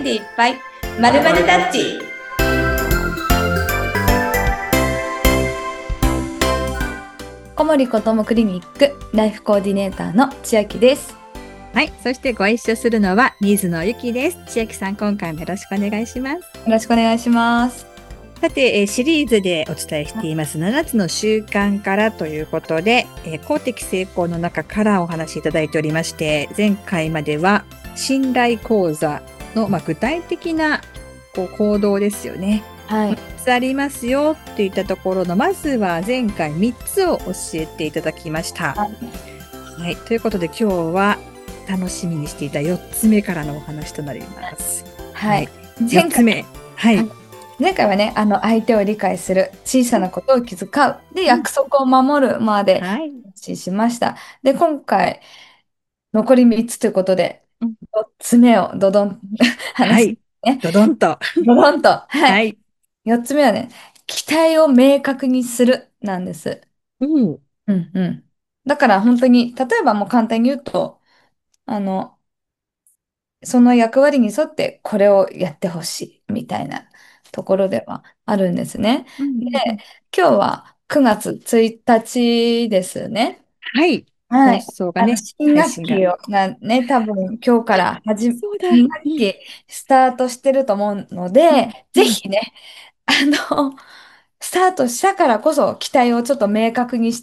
でいっぱいまるまるタッチ。小森コトモクリニックライフコーディネーターの千秋です。 はい、そしてご一緒するのは水野ゆきです。千秋さん、今回もよろしくお願いします。よろしくお願いします。 さて、シリーズでお伝えしています7つの習慣からということで、公的成功の中からお話しいただいておりまして、前回までは信頼講座の、具体的な行動ですよね。 はい。 3つありますよっていったところの、まずは前回3つを教えていただきました。はい、ということで今日は楽しみにしていた4つ目からのお話となります。 はい。 4つ目。はい。 前回はね、相手を理解する、小さなことを気遣う、で、約束を守るまで話しました。で、今回、残り3つということで、4つ目をドドン話す、ね。 ドドンと。 ドドンと。はい。4つ目はね、期待を明確にするなんです。うんうん。だから本当に、例えばもう簡単に言うと、その役割に沿ってこれをやってほしいみたいなところではあるんですね。で、今日は9月1日ですね。 はい。 はい。 放送がね、 新学期がね、多分今日から新学期スタートしてると思うので、ぜひね、スタートしたからこそ期待をちょっと明確にして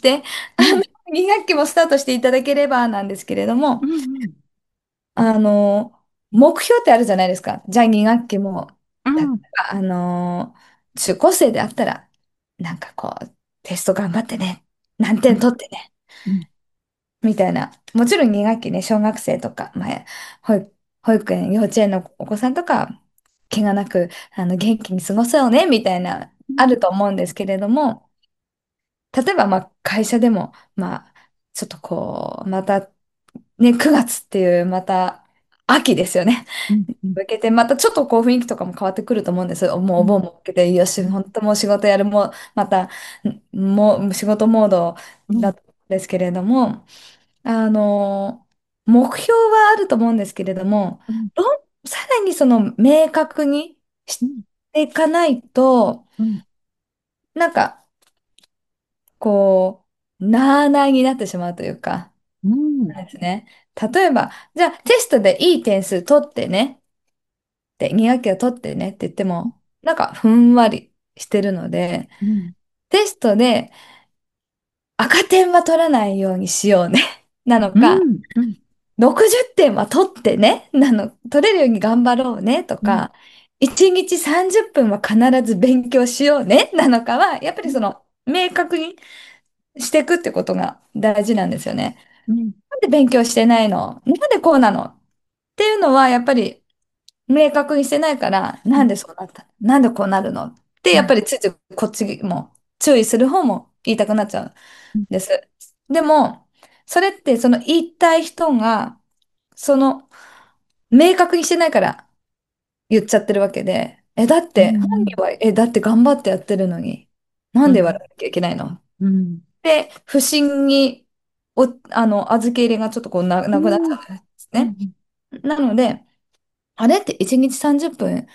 、2学期もスタートしていただければなんですけれども、あの、目標ってあるじゃないですか。じゃあ2学期も、例えば中高生であったら、なんかこう、テスト頑張ってね、何点取ってね、みたいな。もちろん2学期ね、小学生とか、保育園、幼稚園のお子さんとか、怪我なく、元気に過ごそうね、みたいな、あると思うんですけれども、例えば、会社でも、ちょっとこう、また、ね、9月っていう、また、秋ですよね。向けて、またちょっとこう雰囲気とかも変わってくると思うんです。もうお盆も向けて、よし、本当もう仕事やる、もう、また、もう仕事モードだったんですけれども、あの、目標はあると思うんですけれども、さらにその明確にしていかないと、なんか、こなあなあになってしまうというか、ですね。例えば、じゃあテストでいい点数取ってね、で、2学期を取ってねって言っても、なんかふんわりしてるので、テストで赤点は取らないようにしようねなのか、60点は取ってね、取れるように頑張ろうねとか、1日30分は必ず勉強しようねなのかは、やっぱりその、明確にしていくってことが大事なんですよね。なんで勉強してないの？なんでこうなの？っていうのは、やっぱり明確にしてないから、なんでそうなったの？なんでこうなるの？って、やっぱりついついこっちも注意する方も言いたくなっちゃうんです。でも、それってその言いたい人が、その明確にしてないから言っちゃってるわけで、だって、本人は、だって頑張ってやってるのに、なんで言われなきゃいけないの？で、不審に、預け入れがちょっとこうなくなっちゃうんですね。なので、あれって1日30分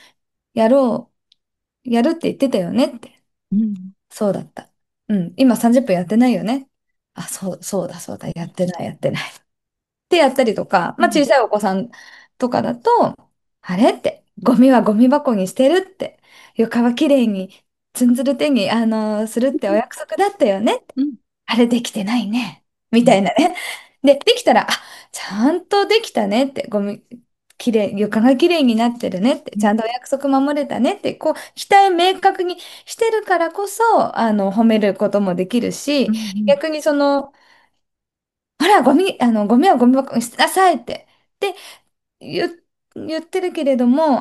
やるって言ってたよねって。そうだった。今30分やってないよね。あ、そうだ、やってない。ってやったりとか、小さいお子さんとかだと、あれって、ゴミはゴミ箱に捨てるって、床はきれいに、つんづる手に、するってお約束だったよね。あれできてないね。みたいなね。で、できたら、ちゃんとできたねって、床がきれいになってるねって、ちゃんとお約束守れたねって、こう、期待を明確にしてるからこそ、褒めることもできるし、逆にその、ほら、ゴミはゴミ箱に捨てなさいって。で、言ってるけれども、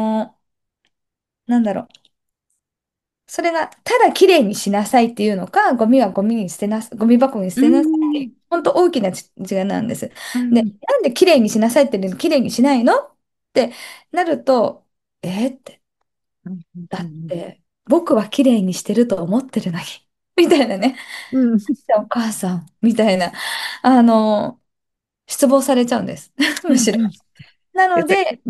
なんだろう。それが、ただきれいにしなさいっていうのか、ゴミ箱に捨てなさいって、本当大きな違いなんです。で、なんできれいにしなさいって言うのにきれいにしないのってなると、って、だって、僕はきれいにしてると思ってるのに、みたいなね。お母さん、みたいな、あの、失望されちゃうんです。むしろ。なので、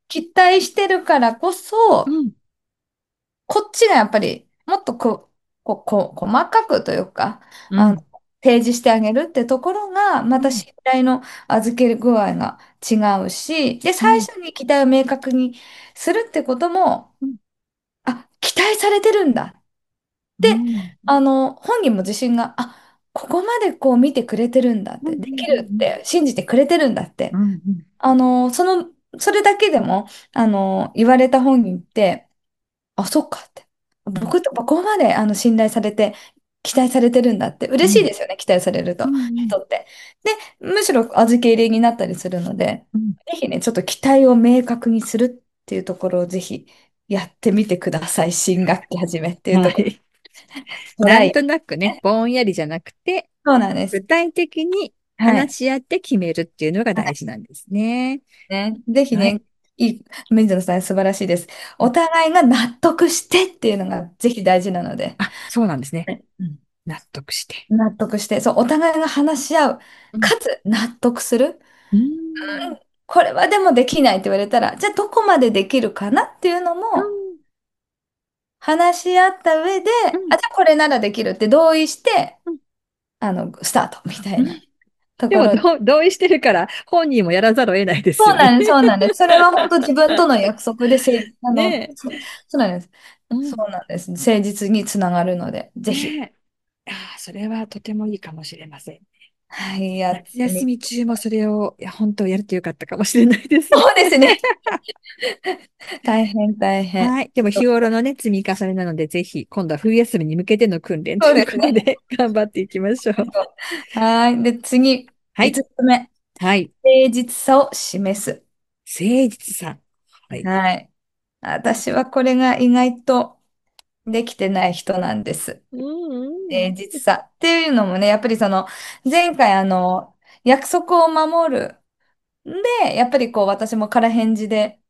期待してるからこそ、 うん、 こっちがやっぱりもっと細かくというか、あの、 うん、 提示してあげるってところが、まうん、 た信頼の預ける具合が違うし、で、 うん、 最初に期待を明確にするってことも、 うん、 あ、期待されてるんだ。で、 うん、 本人も自信が、あ、ここまでこう見てくれてるんだっうん、うて、できるっん、 て、信じてくれてるんだって、 うん、うん、 それだけでも、言われた本人って、あ、そっかって。 うん、 僕ってここまで信頼されて、期待されてるんだって、嬉しいですよね、期待されると、 うん、 人って。で、むしろ預け入れになったりするので、 うん。 ぜひね、ちょっと期待を明確にするっていうところをぜひやってみてください。新学期始めっていうところ。 はい。 トライ。 なんとなくね、ぼんやりじゃなくて、 そうなんです。 具体的にはい。 話し合って決めるっていうのが大はい。 事なんですね。 ね、ぜひはい。 ね、水野さん素晴らしいです。お互いが納得してっていうのがぜひ大事なので。 あ、そうなんですね。 はい。うん。 納得して。 納得して、そう、お互いが話し合う。 うん。 かつ、納得する。 うーん。 うん、これはでもできないって言われたら、じゃあどこまでできるかなっていうのもうん。 話し合った上で、 うん。 あ、じゃあこれならできるって同意して、 うん。 スタートみたいなうん。でも、 ところ。 同意してるから、本人もやらざるを得ないですよね。 そうなんです、そうなんです。それは本当自分との約束で、 ねそうなんです。 え。うん。 そうなんです。誠実につながるので、ぜひ、 ねえ。ああ、それはとてもいいかもしれません。 はい、やっ夏休てみ、 み中もそれを、いや、本当やるとよかったかもしれないですね。 そうですね。大変、大変。 はい。でも日頃のね、積み重ねなので、ぜひ、今度は冬休みに向けての訓練というそうですね。 ことで、頑張っていきましょう。 はい。で、次、 はい。 5つ目。 はい。 誠実さを示す。 誠実さん。はい。 はい。私はこれが意外とできてない人なんです。 うんうん。 誠実さ。っていうのもね、やっぱり前回約束を守る。で、やっぱりこう、私も空返事で、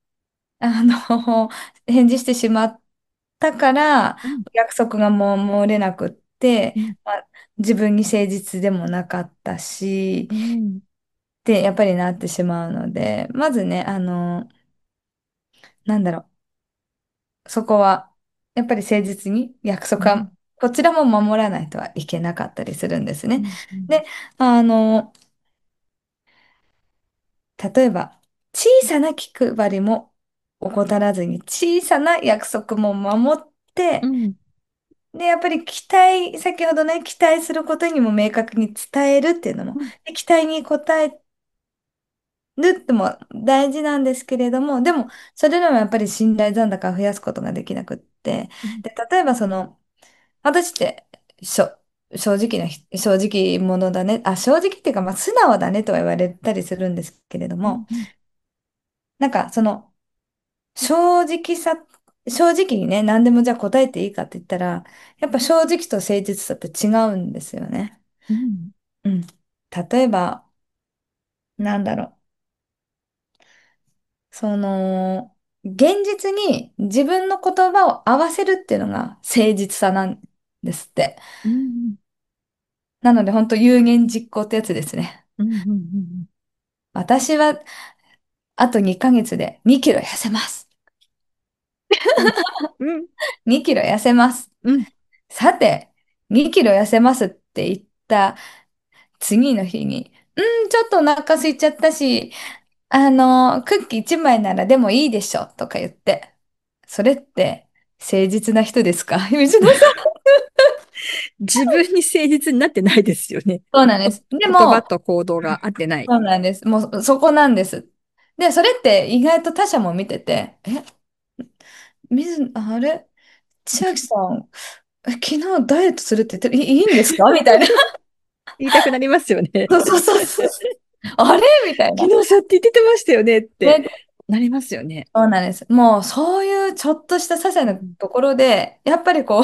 返事してしまったから、 うん約束が守れなくって、 うんまあ、自分に誠実でもなかったし、 うんってやっぱりなってしまうので、まずね、なんだろそこは、やっぱり誠実に約束は、 うんこちらも守らないとはいけなかったりするんですね。 うんうんで、あの、例えば、小さな気配りも怠らずに、小さな約束も守って、 うんで、やっぱり先ほどね、期待することにも明確に伝えるっていうのも、で期待に応えるっても大事なんですけれども、でも、それでもやっぱり信頼残高を増やすことができなくって、 うんで、例えば私って、正直者だね。正直っていうか、まあ、素直だねとは言われたりするんですけれども、 うんうんなんか、正直さ、正直にね、何でもじゃあ答えていいかって言ったら、やっぱ正直と誠実さって違うんですよね。 うんうん。例えば、なんだろう。現実に自分の言葉を合わせるっていうのが誠実さなんですって。 うんなので、本当有言実行ってやつですね。 うんうん私は、あと2ヶ月で2キロ痩せます。 うんうん 2キロ痩せます。 うんさて、2キロ痩せますって言った次の日に、ちょっとお腹空いちゃったし、クッキー1枚ならでもいいでしょとか言って、それって誠実な人ですか？水野さん。 自分に誠実になってないですよね。 そうなんです。でも、 言葉と行動が合ってない。 そうなんです。もうそこなんです。で、それって意外と他者も見てて、あれ千秋さん、昨日ダイエットするって言っていいんですかみたいな。 言いたくなりますよね。 そうそうそうそう。あれみたいな。 昨日そうって言ってましたよねってね、 なりますよね。 そうなんです。もうそういうちょっとした些細なうんところで、やっぱりこう、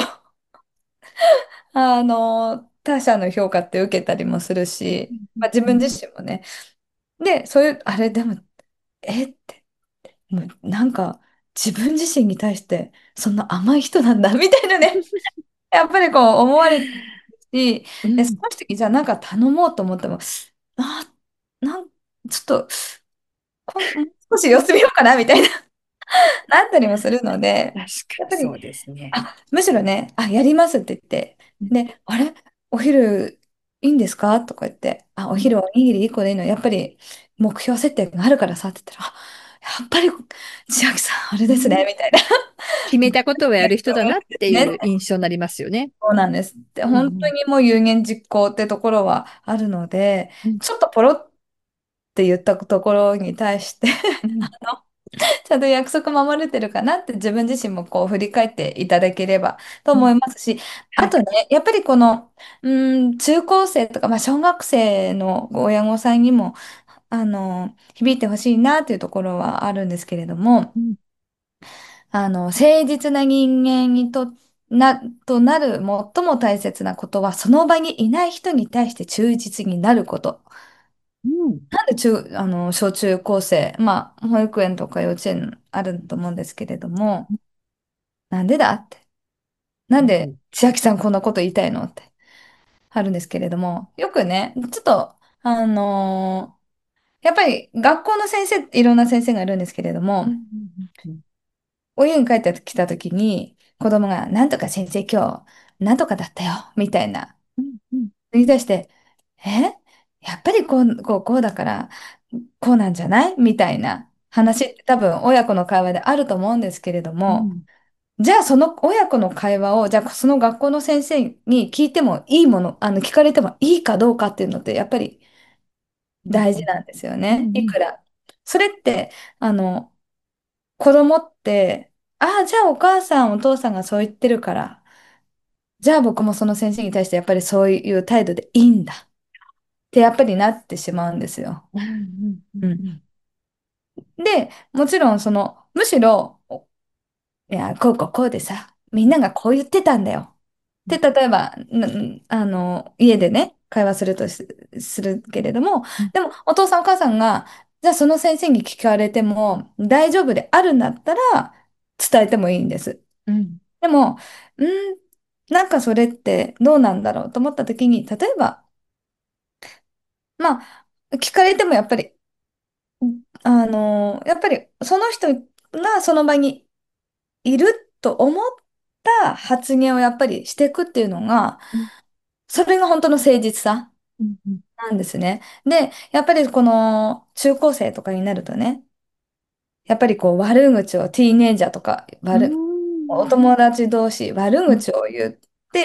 他者の評価って受けたりもするし、 うんまあ、自分うん自身もね。で、そういう、あれ、でも、って、もうなんか、自分自身に対して、そんな甘い人なんだ、みたいなね。やっぱりこう思われてるし、で、そうんの時、じゃあなんか頼もうと思っても、あ、ちょっと、もう少し様子見ようかな、みたいな。 なったりもするので、 確かやっぱり、 にそうですね。 むしろね、やりますって言って、 うんで、あれお昼いいんですかとか言って、おうん昼おにぎり1個でいいの、やっぱり目標設定があるからさって言ったら、やっぱり千秋さん、あれですね、 うんみたいな。 決めたことをやる人だなっていうね、 印象になりますよね。 そうなんです。で、本当うんにもう有言実行ってところはあるので、 うんちょっとポロって言ったところに対してうんちゃんと約束守れてるかなって自分自身もこう振り返っていただければとうん思いますし、 はい。 あとね、やっぱりこの、中高生とか、小学生の親御さんにも、響いてほしいなっていうところはあるんですけれども、 うん誠実な人間となる最も大切なことは、その場にいない人に対して忠実になること。 うんなんで小中高生、保育園とか幼稚園あると思うんですけれども、なんでだって。なんでうん千秋さんこんなこと言いたいのってあるんですけれども、よくね、ちょっと、やっぱり学校の先生、いろんな先生がいるんですけれども、 うんうんお家に帰ってきた時に、子供が、なんとか先生今日、なんとかだったよ、みたいな。 うんうん言い出して、やっぱりこうだから、こうなんじゃないみたいな話って多分親子の会話であると思うんですけれども、 うんじゃあその親子の会話を、じゃあその学校の先生に聞いてもいいもの、聞かれてもいいかどうかっていうのってやっぱり大事なんですよね。いうんくら。それって、あの、子供って、じゃあお母さんお父さんがそう言ってるから、じゃあ僕もその先生に対してやっぱりそういう態度でいいんだってやっぱりなってしまうんですよ。 うんうん。 うんで、もちろんむしろ、いや、こうでさ、みんながこう言ってたんだよ。で、例えば、家でね、会話するけれども、でも、お父さんお母さんが、じゃあその先生に聞かれても大丈夫であるんだったら、伝えてもいいんです。 うんでも、なんかそれってどうなんだろうと思った時に、例えば、聞かれてもやっぱり、やっぱりその人がその場にいると思った発言をやっぱりしていくっていうのが、 うんそれが本当の誠実さうんなんですね。で、やっぱりこの中高生とかになるとね、やっぱりこう悪口をティーネイジャーとかうおん友達同士悪うん口を言って、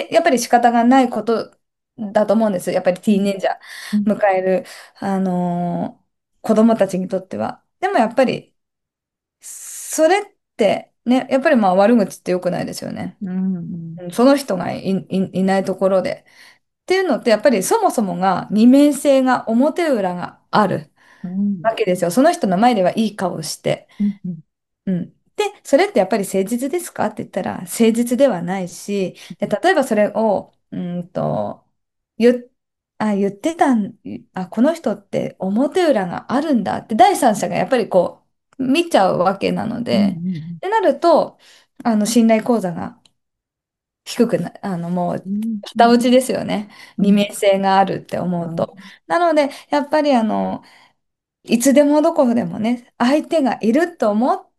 やっぱり仕方がないことだと思うんですよ。やっぱりティーネイジャー迎える、子供たちにとっては。でもやっぱり、それってね、やっぱり悪口って良くないですよね。 うんその人がいないところで。っていうのってやっぱりそもそもが二面性が表裏があるうんわけですよ。その人の前ではいい顔して。 うんうん。で、それってやっぱり誠実ですかって言ったら誠実ではないし、で、例えばそれを、言っ、言ってたん、この人って表裏があるんだって第三者がやっぱりこう見ちゃうわけなのうんで、ってなると、信頼講座が低くな、もう、 うん下打ちですよね。二うん面性があるって思うと。 うんなので、やっぱりいつでもどこでもね、相手がいると思って、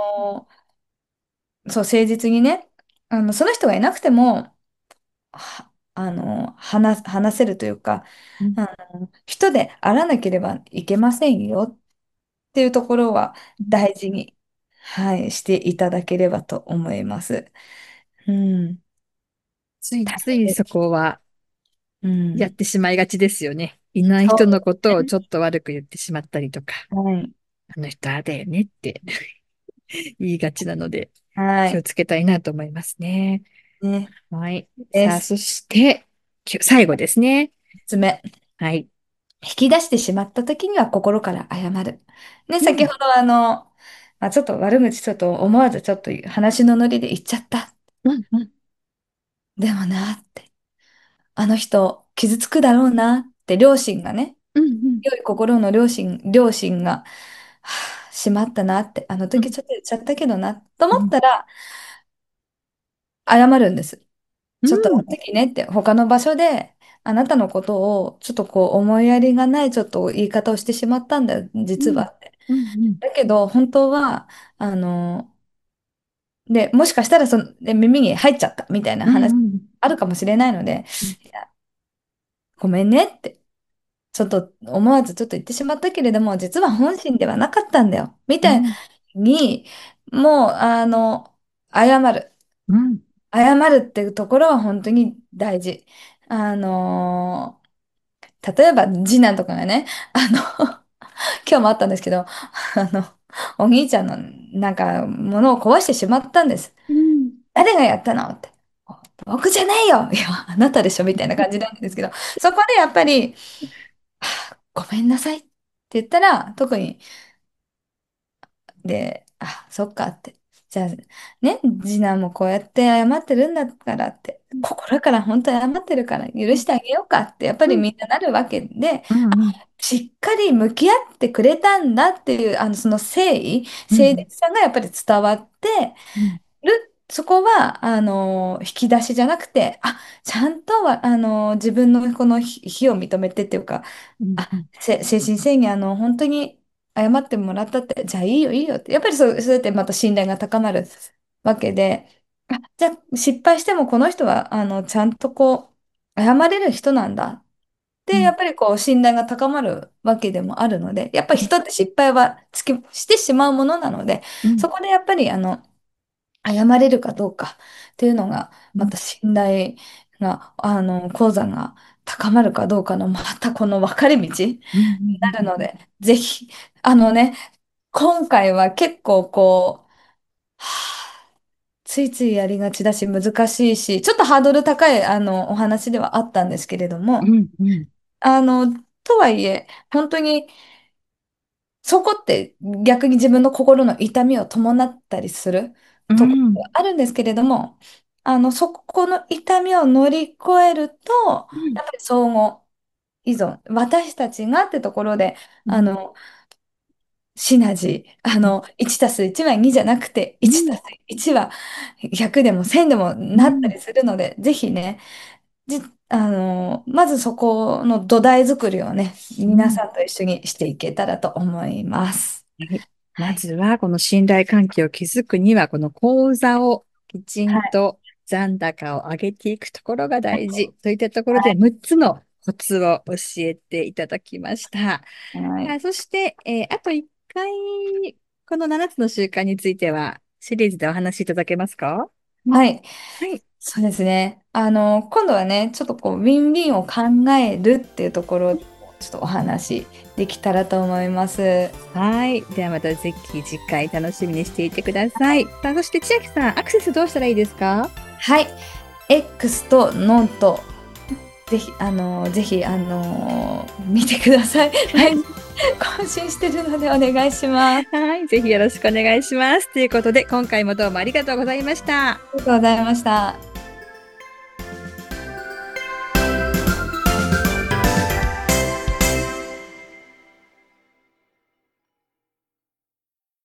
そう、誠実にね、その人がいなくても、話せるというか、 うん人であらなければいけませんよっていうところは大事に、はい、していただければと思います。うん。 つい大ついそ変です。 こはうん。 やってしまいがちですよね。いないそ人のこうですね。 とをちょっと悪く言ってしまったりとか、 はい。 あの人ああだよねって言いがちなので、 はい。 気をつけたいなと思いますね。 ね。 はい。さあ、 です。 そして、最後ですね。 3つ目。 はい。 引き出してしまった時には心から謝る。ね、 うん、 先ほどちょっと悪口ちょっと思わずちょっと話のノリで言っちゃった。 うん、うん、 でもなって。あの人傷つくだろうなって両親がね、 うん、 良い心の両親が、しまったなって、あのうん、 時ちょっと言っちゃったけどなとうん、 思ったら謝るんです。 うん、 ちょっとあの時ねって、他の場所で、あなたのことを、ちょっとこう、思いやりがない、ちょっと言い方をしてしまったんだよ、 うん、 実は。 うんうんだけど、本当は、あの、で、もしかしたらで耳に入っちゃったみたいなうん話うんあるかもしれないので、 うんいやごめんねって、ちょっと思わずちょっと言ってしまったけれども、実は本心ではなかったんだよ。みたいうんに、もう、謝る。 うん謝るっていうところは本当に大事。あの例えば次男とかがね、今日もあったんですけど、の、お兄ちゃんのなんか物を壊してしまったんです。 うん誰がやったのって。僕じゃないよいや、あなたでしょみたいな感じなんですけど、そこでやっぱり、ごめんなさいって言ったら、特に、で、そっかって。じゃあ、ね、次男もこうやって謝ってるんだからって、心から本当に謝ってるから許してあげようかって、やっぱりみんななるわけで、 うんしっかり向き合ってくれたんだっていう、その誠実さがやっぱり伝わってそこは、引き出しじゃなくて、ちゃんとは、自分のこの非を認めてっていうか、精神制限、本当に謝ってもらったって、じゃあいいよいいよって、やっぱりそうやってまた信頼が高まるわけで、じゃあ失敗してもこの人は、ちゃんとこう、謝れる人なんだで、やっぱりこう、信頼が高まるわけでもあるので、やっぱり人って失敗はしてしまうものなので、そこでやっぱり、謝れるかどうかっていうのが、また信頼が、鉱山が高まるかどうかの、またこの分かれ道になるので、ぜひ、今回は結構こう、ついついやりがちだし難しいし、ちょっとハードル高いお話ではあったんですけれども、あの、とはいえ、本当にそこって逆に自分の心の痛みを伴ったりするところがあるんですけれども、そこの痛みを乗り越えると、やっぱり相互依存、私たちがってところで、シナジー、1たす1は2じゃなくて、1たす1は100でも1000でもなったりするので、ぜひね、じ、まずそこの土台作りをね、皆さんと一緒にしていけたらと思います。 はい。まはい。 ずは、この信頼関係を築くには、この口座をきちはい。 んと残高を上げていくところが大事といったところで、 はい。 6つのコツを教えていただきました。 はい。 そして、あと1回、この7つの習慣については、シリーズでお話しいただけますか？ はい。 はい。 そうですね。今度はね、ちょっとこう、ウィンウィンを考えるっていうところを、ちょっとお話できたらと思います。 はい。ではまたぜひ次回楽しみにしていてください。そして千秋さん、アクセスどうしたらいいですか？ はい。X とノート、ぜひ、見てください。 はい。 毎日更新してるのでお願いします。 はい。ぜひよろしくお願いします。ということで、今回もどうもありがとうございました。 ありがとうございました。